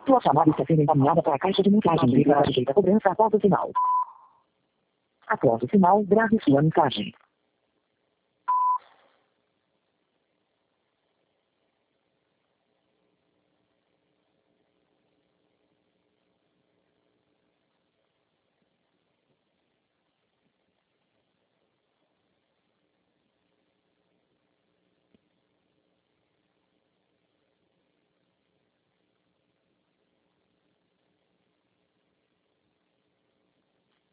Sua chamada está sendo encaminhada para a caixa de mensagem. Clique para sujeita a cobrança após o sinal. Após o sinal, grave sua mensagem.